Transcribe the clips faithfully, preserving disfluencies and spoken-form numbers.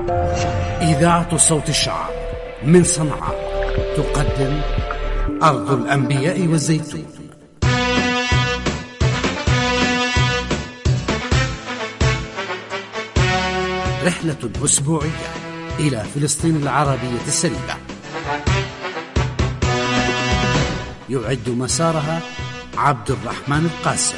إذاعة صوت الشعب من صنعاء تقدم أرض الأنبياء والزيتون. رحلة أسبوعية إلى فلسطين العربية السليمة، يعد مسارها عبد الرحمن القاسم،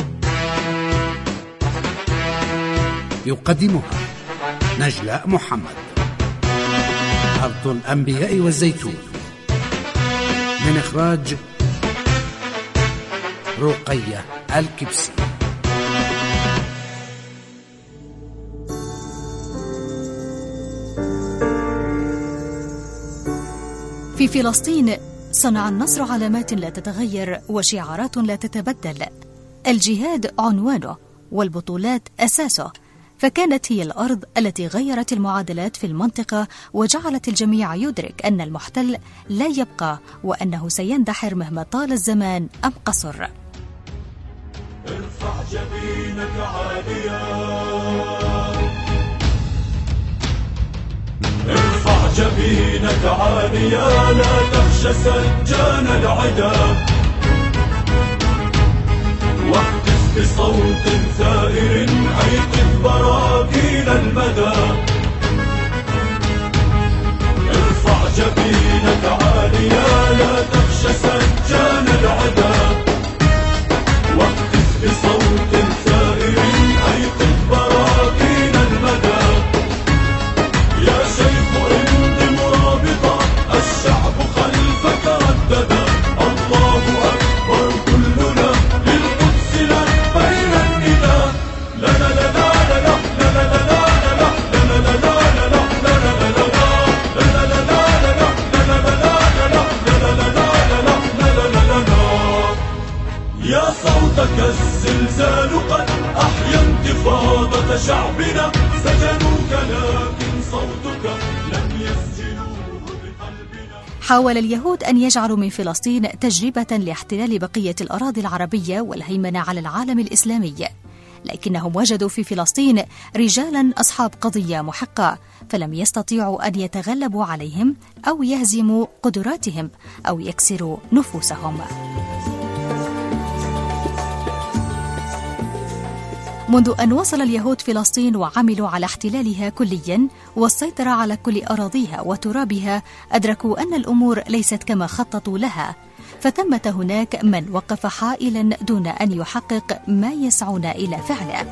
يقدمها نجلاء محمد. أرض الأنبياء والزيتون من إخراج رقية الكبسي. في فلسطين صنع النصر علامات لا تتغير وشعارات لا تتبدل. الجهاد عنوانه والبطولات أساسه، فكانت هي الأرض التي غيرت المعادلات في المنطقة وجعلت الجميع يدرك أن المحتل لا يبقى وأنه سيندحر مهما طال الزمان أم قصر. ارفع جبينك عاليا، ارفع جبينك عاليا، لا تخشى سجان العدا، واهتف بصوت ثائر أيقظ براكين المدى. ارفع جبينك عاليا، لا تخشى سجان العدا، واهتف بصوت ثائر أيقظ براكين المدى. يا شيخ امض مرابطا، الشعب خلفك رددا، الله أكبر كلنا للقدس لبين النداء. لا لا لا لا لا لا لا لا لا لا لا لا لا لا. يا صوتك الزلزال قد أحيا انتفاضة شعبنا، سجنوك لكن صوتك لم يسجنوه بقلبنا. حاول اليهود أن يجعلوا من فلسطين تجربة لاحتلال بقية الأراضي العربية والهيمنة على العالم الإسلامي، لكنهم وجدوا في فلسطين رجالا أصحاب قضية محقة، فلم يستطيعوا أن يتغلبوا عليهم أو يهزموا قدراتهم أو يكسروا نفوسهم. منذ أن وصل اليهود فلسطين وعملوا على احتلالها كليا والسيطرة على كل أراضيها وترابها، أدركوا أن الأمور ليست كما خططوا لها، فثمة هناك من وقف حائلا دون أن يحقق ما يسعون إلى فعله.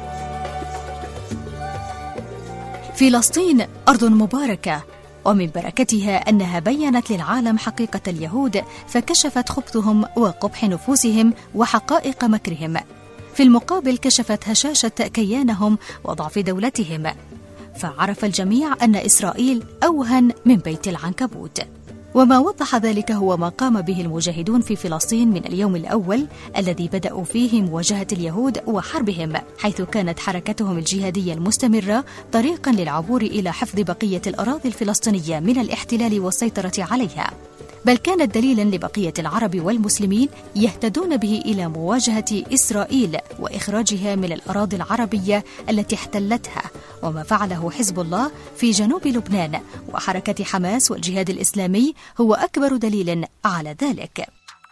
فلسطين أرض مباركة، ومن بركتها أنها بيّنت للعالم حقيقة اليهود، فكشفت خبثهم وقبح نفوسهم وحقائق مكرهم. في المقابل كشفت هشاشة كيانهم وضعف دولتهم، فعرف الجميع أن إسرائيل أوهن من بيت العنكبوت. وما وضح ذلك هو ما قام به المجاهدون في فلسطين من اليوم الأول الذي بدأوا فيه مواجهة اليهود وحربهم، حيث كانت حركتهم الجهادية المستمرة طريقا للعبور إلى حفظ بقية الأراضي الفلسطينية من الاحتلال والسيطرة عليها، بل كانت دليلا لبقية العرب والمسلمين يهتدون به إلى مواجهة إسرائيل وإخراجها من الأراضي العربية التي احتلتها. وما فعله حزب الله في جنوب لبنان وحركة حماس والجهاد الإسلامي هو أكبر دليل على ذلك.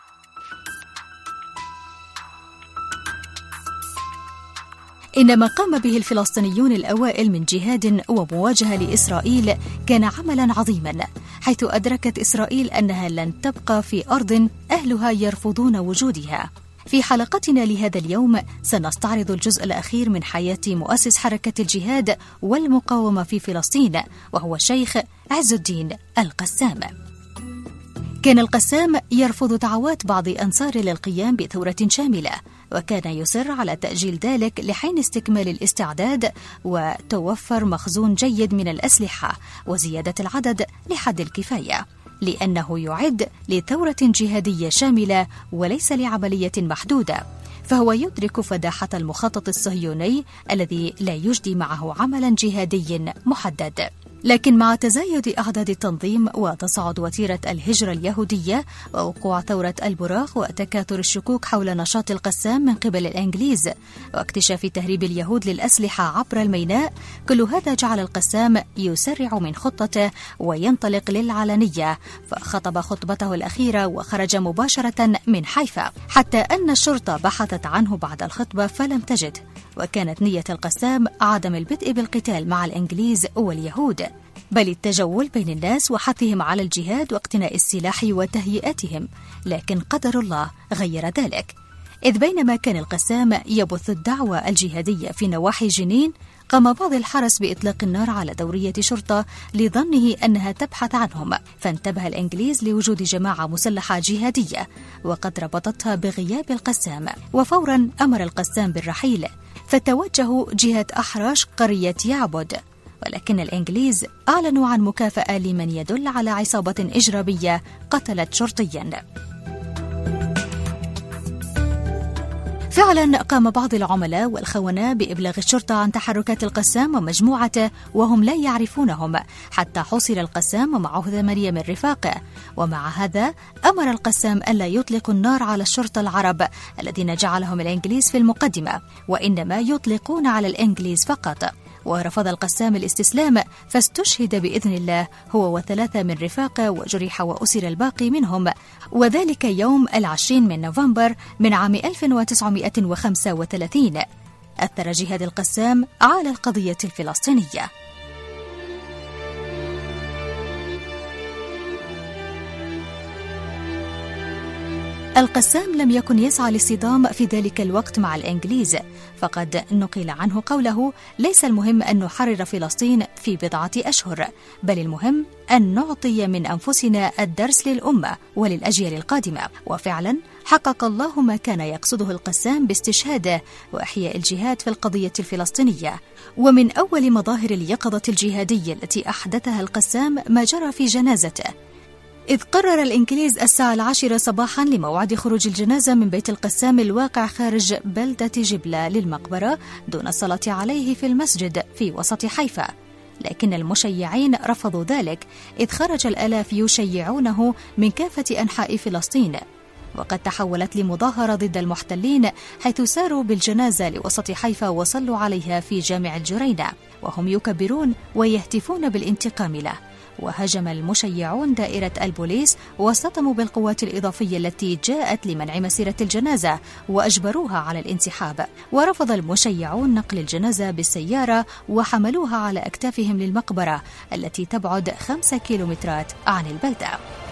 إن ما قام به الفلسطينيون الأوائل من جهاد ومواجهة لإسرائيل كان عملا عظيما، حيث أدركت إسرائيل أنها لن تبقى في أرض أهلها يرفضون وجودها. في حلقتنا لهذا اليوم سنستعرض الجزء الأخير من حياة مؤسس حركة الجهاد والمقاومة في فلسطين، وهو الشيخ عز الدين القسام. كان القسام يرفض دعوات بعض أنصاره للقيام بثورة شاملة، وكان يصر على تأجيل ذلك لحين استكمال الاستعداد وتوفر مخزون جيد من الأسلحة وزيادة العدد لحد الكفاية، لأنه يعد لثورة جهادية شاملة وليس لعملية محدودة، فهو يدرك فداحة المخطط الصهيوني الذي لا يجدي معه عملا جهادي محدد. لكن مع تزايد أعداد التنظيم وتصاعد وتيرة الهجرة اليهودية ووقوع ثورة البراق وتكاثر الشكوك حول نشاط القسام من قبل الإنجليز واكتشاف تهريب اليهود للأسلحة عبر الميناء، كل هذا جعل القسام يسرع من خطته وينطلق للعلنية، فخطب خطبته الأخيرة وخرج مباشرة من حيفا، حتى أن الشرطة بحثت عنه بعد الخطبة فلم تجد. وكانت نية القسام عدم البدء بالقتال مع الإنجليز واليهود، بل التجول بين الناس وحثهم على الجهاد واقتناء السلاح وتهيئتهم، لكن قدر الله غير ذلك، إذ بينما كان القسام يبث الدعوة الجهادية في نواحي جنين، قام بعض الحرس بإطلاق النار على دورية شرطة لظنه أنها تبحث عنهم، فانتبه الإنجليز لوجود جماعة مسلحة جهادية وقد ربطتها بغياب القسام، وفورا أمر القسام بالرحيل، فتوجهوا جهة أحراش قرية يعبد، ولكن الإنجليز أعلنوا عن مكافأة لمن يدل على عصابة إجرامية قتلت شرطيا. فعلا قام بعض العملاء والخونة بإبلاغ الشرطة عن تحركات القسام ومجموعته وهم لا يعرفونهم، حتى حصل القسام ومعه ثمانية من رفاقه، ومع هذا أمر القسام ألا يطلقوا النار على الشرطة العرب الذين جعلهم الإنجليز في المقدمة، وإنما يطلقون على الإنجليز فقط. ورفض القسام الاستسلام، فاستشهد بإذن الله هو وثلاثة من رفاقه، وجرح وأسر الباقي منهم، وذلك يوم العشرين من نوفمبر من عام ألف وتسعمائة وخمسة وثلاثين. أثر جهاد القسام على القضية الفلسطينية. القسام لم يكن يسعى للصدام في ذلك الوقت مع الإنجليز، فقد نقل عنه قوله: ليس المهم أن نحرر فلسطين في بضعة أشهر، بل المهم أن نعطي من أنفسنا الدرس للأمة وللأجيال القادمة. وفعلا حقق الله ما كان يقصده القسام باستشهاده وإحياء الجهاد في القضية الفلسطينية. ومن أول مظاهر اليقظة الجهادية التي أحدثها القسام ما جرى في جنازته، إذ قرر الإنجليز الساعة العاشرة صباحا لموعد خروج الجنازة من بيت القسام الواقع خارج بلدة جبلة للمقبرة دون الصلاة عليه في المسجد في وسط حيفا، لكن المشيعين رفضوا ذلك، إذ خرج الآلاف يشيعونه من كافة أنحاء فلسطين، وقد تحولت لمظاهرة ضد المحتلين، حيث ساروا بالجنازة لوسط حيفا وصلوا عليها في جامع الجرينة وهم يكبرون ويهتفون بالانتقام له. وهجم المشيعون دائرة البوليس واصطدموا بالقوات الإضافية التي جاءت لمنع مسيرة الجنازة وأجبروها على الانسحاب، ورفض المشيعون نقل الجنازة بالسيارة وحملوها على أكتافهم للمقبرة التي تبعد خمسة كيلومترات عن البلدة.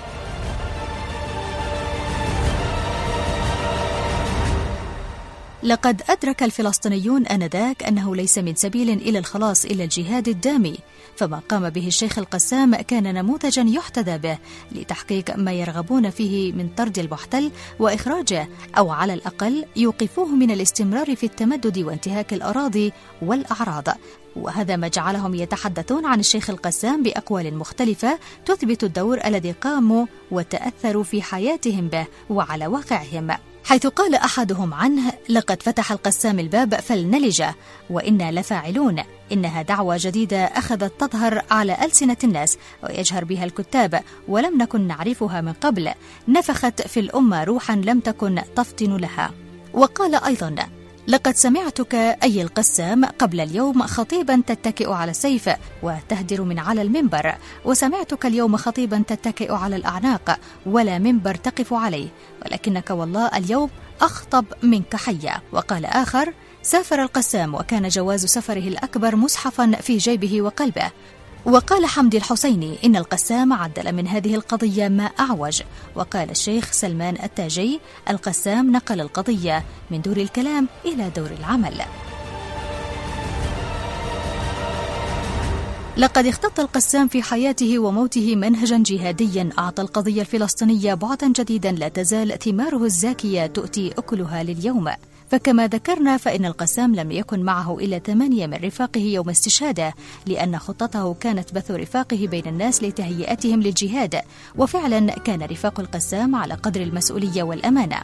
لقد أدرك الفلسطينيون آنذاك أنه ليس من سبيل إلى الخلاص إلا الجهاد الدامي، فما قام به الشيخ القسام كان نموذجا يحتذى به لتحقيق ما يرغبون فيه من طرد المحتل وإخراجه، أو على الأقل يوقفوه من الاستمرار في التمدد وانتهاك الأراضي والأعراض. وهذا ما جعلهم يتحدثون عن الشيخ القسام بأقوال مختلفة تثبت الدور الذي قاموا وتأثروا في حياتهم به وعلى واقعهم، حيث قال أحدهم عنه: لقد فتح القسام الباب فلنلجه وإنا لفاعلون، إنها دعوة جديدة أخذت تظهر على ألسنة الناس ويجهر بها الكتاب، ولم نكن نعرفها من قبل، نفخت في الأمة روحا لم تكن تفطن لها. وقال أيضا: لقد سمعتك أي القسام قبل اليوم خطيبا تتكئ على السيف وتهدر من على المنبر، وسمعتك اليوم خطيبا تتكئ على الأعناق ولا منبر تقف عليه، ولكنك والله اليوم أخطب منك حيا. وقال آخر: سافر القسام وكان جواز سفره الأكبر مصحفا في جيبه وقلبه. وقال حمدي الحسيني: إن القسام عدل من هذه القضية ما أعوج. وقال الشيخ سلمان التاجي: القسام نقل القضية من دور الكلام إلى دور العمل. لقد اختط القسام في حياته وموته منهجا جهاديا أعطى القضية الفلسطينية بعدا جديدا لا تزال ثماره الزاكية تؤتي أكلها لليوم. فكما ذكرنا فإن القسام لم يكن معه إلا ثمانية من رفاقه يوم استشهاده، لأن خطته كانت بث رفاقه بين الناس لتهيئتهم للجهاد، وفعلا كان رفاق القسام على قدر المسؤولية والأمانة.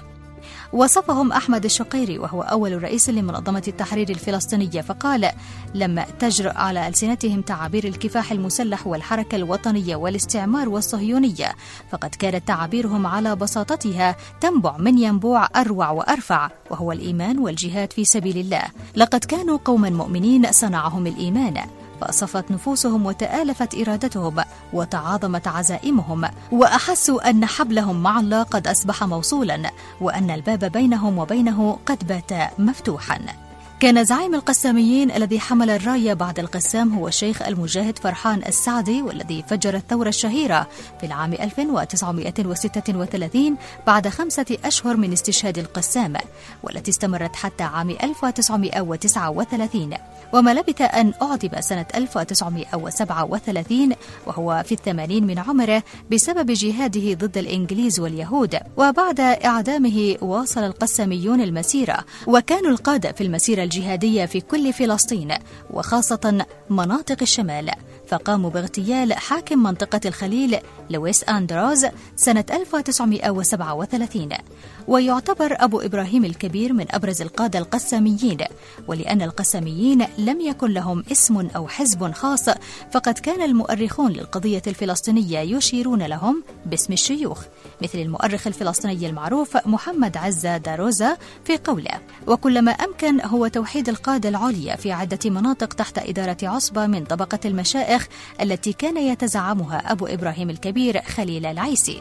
وصفهم أحمد الشقيري وهو أول رئيس لمنظمة التحرير الفلسطينية فقال: لما تجرؤ على ألسنتهم تعابير الكفاح المسلح والحركة الوطنية والاستعمار والصهيونية، فقد كانت تعابيرهم على بساطتها تنبع من ينبوع أروع وأرفع، وهو الإيمان والجهاد في سبيل الله. لقد كانوا قوما مؤمنين صنعهم الإيمان، فصفت نفوسهم وتآلفت إرادتهم وتعاظمت عزائمهم، وأحسوا أن حبلهم مع الله قد أصبح موصولا، وأن الباب بينهم وبينه قد بات مفتوحا. كان زعيم القساميين الذي حمل الراية بعد القسام هو الشيخ المجاهد فرحان السعدي، والذي فجر الثورة الشهيرة في العام ألف وتسعمائة وستة وثلاثين بعد خمسة أشهر من استشهاد القسام، والتي استمرت حتى عام ألف وتسعمائة وتسعة وثلاثين، وما لبث أن أعدم سنة ألف وتسعمائة وسبعة وثلاثين وهو في الثمانين من عمره بسبب جهاده ضد الإنجليز واليهود. وبعد إعدامه واصل القساميون المسيرة، وكانوا القادة في المسيرة الجهادية في كل فلسطين وخاصة مناطق الشمال، فقاموا باغتيال حاكم منطقة الخليل لويس أندروز سنة ألف وتسعمائة وسبعة وثلاثين. ويعتبر أبو إبراهيم الكبير من أبرز القادة القساميين، ولأن القساميين لم يكن لهم اسم أو حزب خاص، فقد كان المؤرخون للقضية الفلسطينية يشيرون لهم باسم الشيوخ، مثل المؤرخ الفلسطيني المعروف محمد عزة داروزا في قوله: وكلما أمكن هو توحيد القادة العليا في عدة مناطق تحت إدارة عصبة من طبقة المشائخ التي كان يتزعمها أبو إبراهيم الكبير خليل العيسي.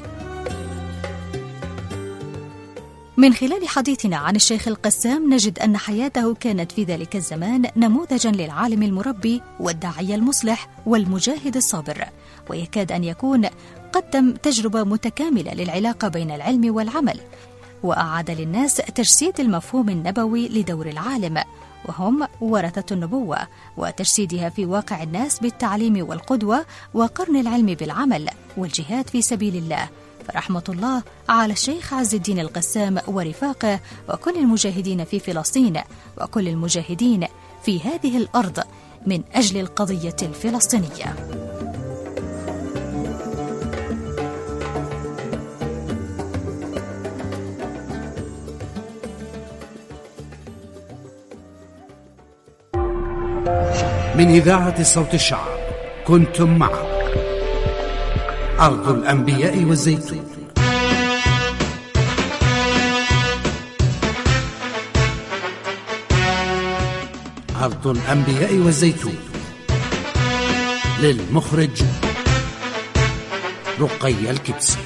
من خلال حديثنا عن الشيخ القسام نجد أن حياته كانت في ذلك الزمان نموذجا للعالم المربي والداعية المصلح والمجاهد الصابر، ويكاد أن يكون قدم تجربة متكاملة للعلاقة بين العلم والعمل، وأعاد للناس تجسيد المفهوم النبوي لدور العالم، وهم ورثة النبوة، وتجسيدها في واقع الناس بالتعليم والقدوة وقرن العلم بالعمل والجهاد في سبيل الله. فرحمة الله على الشيخ عز الدين القسام ورفاقه وكل المجاهدين في فلسطين وكل المجاهدين في هذه الأرض من أجل القضية الفلسطينية. من إذاعة صوت الشعب كنتم مع أرض الأنبياء والزيتون. أرض الأنبياء والزيتون، للمخرج رقية الكبسي.